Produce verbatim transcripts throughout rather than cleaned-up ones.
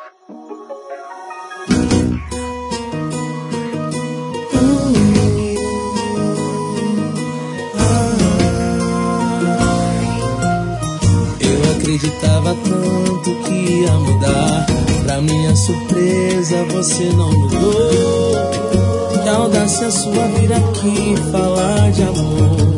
Eu acreditava tanto que ia mudar. Pra minha surpresa você não mudou. Que audácia sua vir aqui falar de amor.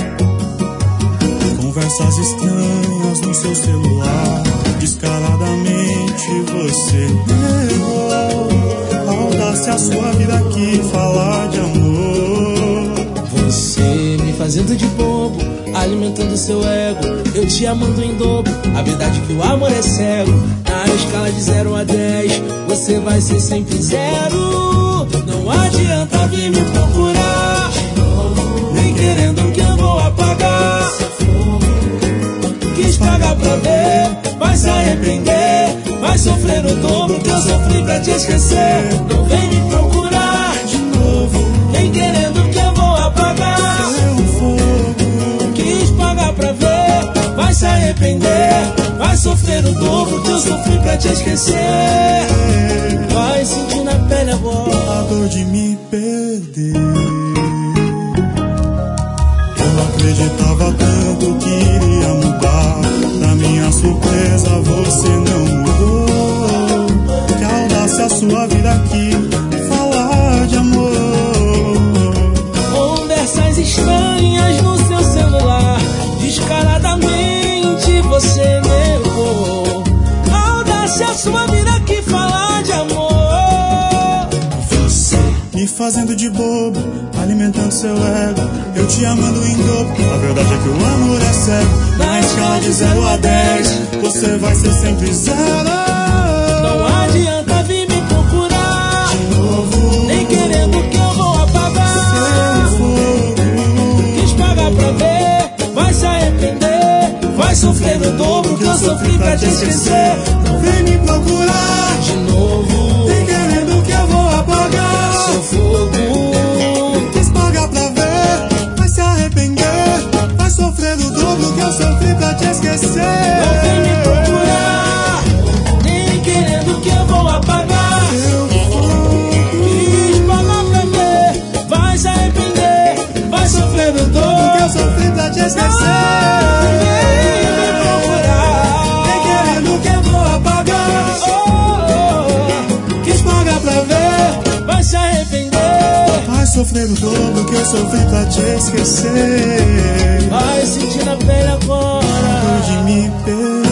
Conversas estranhas no seu celular. Descaradamente você errou. Audácia sua vir aqui falar de amor. Você me fazendo de bobo, alimentando seu ego, eu te amando em dobro. A verdade é que o amor é cego. Na escala de zero a dez, você vai ser sempre zero. Não adianta vir me procurar, nem querendo que eu vou apagar. Quis pagar pra ver, vai se arrepender. Vai sofrer o dobro que eu sofri pra te esquecer. Não vem me procurar de novo, nem querendo que eu vou apagar. Quis pagar pra ver, vai se arrepender. Vai sofrer o dobro que eu sofri pra te esquecer. Vai sentir na pele agora a dor de me perder. Eu acreditava tanto que iria mudar. Na minha surpresa você não mudou. Que audácia sua vida aqui falar de amor. Conversas estranhas no seu celular. Descaradamente você negou. Audácia sua vida aqui falar de amor. Você me fazendo de bobo, alimentando seu ego, eu te amando em dobro. A verdade é que o amor é cego. Na escala de zero a dez, você vai ser sempre zero. Não adianta vir me procurar de novo, nem querendo que eu vou apagar. Quis pagar pra ver, vai se arrepender. Vai sofrer o dobro que eu sofri pra te esquecer. Não vem me procurar de novo, nem querendo que eu vou apagar. Sou fogo. Quis pagar pra ver, vai se arrepender. Vai sofrer o dobro que eu sofri pra te esquecer. Não vem me procurar, nem querendo que eu vou apagar. Quis pagar pra ver, vai se arrepender. Vai sofrer o dobro que eu sofri pra te esquecer. Sofrer o dobro que eu sofri pra te esquecer. Vai sentir na pele agora a dor de me perder.